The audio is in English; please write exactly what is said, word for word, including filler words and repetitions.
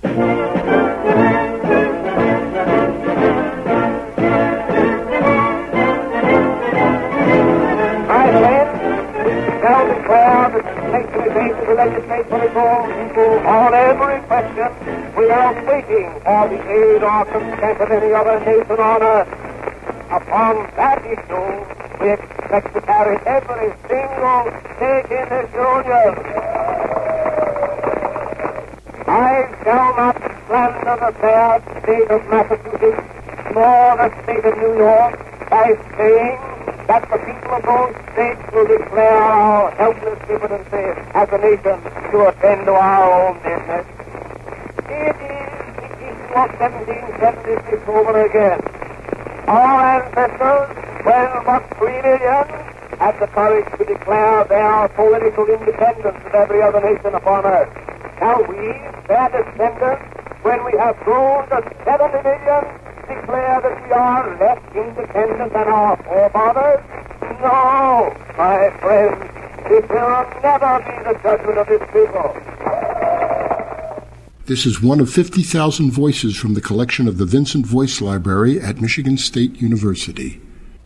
On every question without waiting for the aid or consent of any other nation on earth. Upon that issue, we expect to carry every single state in this union. I shall not slander the fair state of Massachusetts nor the state of New York by saying that the people of those states will declare our helpless impotency as a nation to attend to our own business. It is the issue of seventeen seventy-six over again. Our ancestors, when but three million, had the courage to declare their political independence of every other nation upon earth. Shall we, their descendants, when we have grown to seventy million, declare that we are less independent than our forefathers? No, my friends, it will never be the judgment of this people. This is one of fifty thousand voices from the collection of the Vincent Voice Library at Michigan State University.